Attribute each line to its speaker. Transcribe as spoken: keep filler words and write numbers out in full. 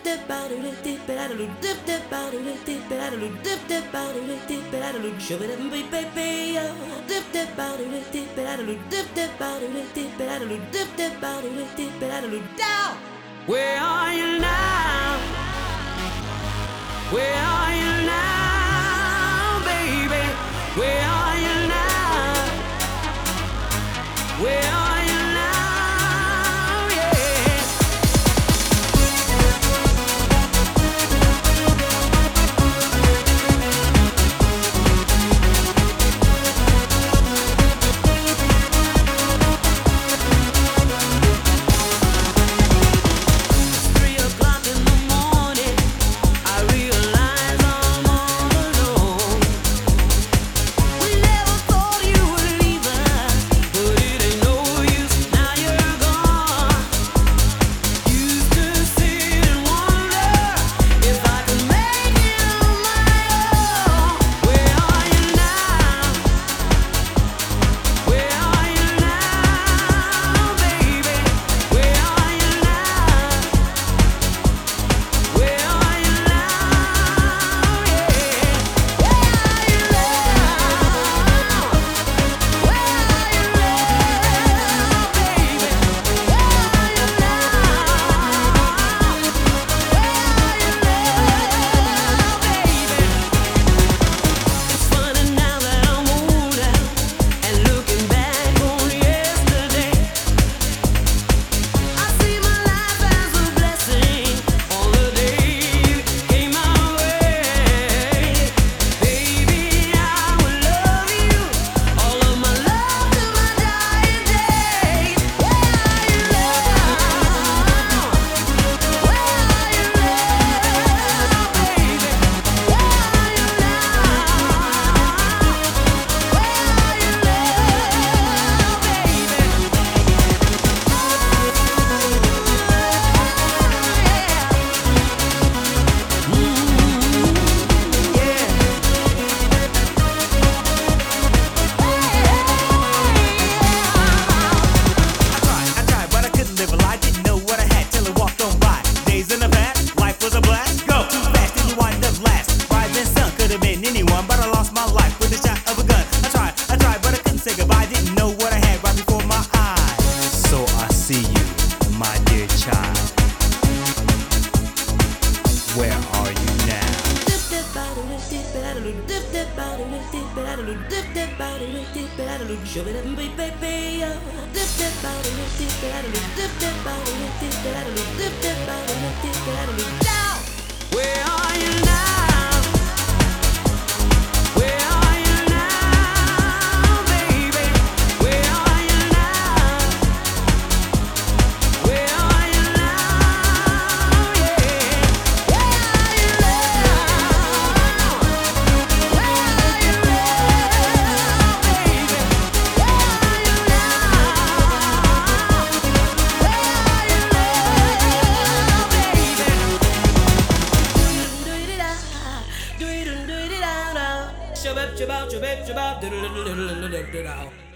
Speaker 1: Where are you now? Where are you now, baby? Where are you now? Where are you now? Yeah. It's three o'clock in the morning. I realize I'm all alone. We never thought you would leave us, but it ain't no use, now you're gone. Used to sit and wonder if I could make you my own. Where are you now? Where are you now, baby? Where are you now? Where are you now? Yeah. Where are you now? Where are you now, baby? Where are you now? It's funny now that I'm older and looking back on yesterday. I see my life as a blessing on the day you came my way. Baby, I will love you all of my love to my dying day. Where are you now? Where are you now, baby? Where are you now? Where are you
Speaker 2: I tried, but I couldn't live a lie. Didn't know what I had till it walked on by. Days in the past, life was a blast. Go too fast, and you wind up last. Rising sun could have been anyone, but I lost my life with a shot of a gun. I tried, I tried, but I couldn't say goodbye. Didn't know what I had right before my eyes. So I see you, my dear child. Where are you now?
Speaker 1: Where are you now? Where are you now, baby? Where are you now? Where are you now? Yeah. Where are you now? Where are you now, baby? Where are you now? Where are you now, baby? Do it, do it, do it, do it, do it. Shabab, shabab, shabab, shabab.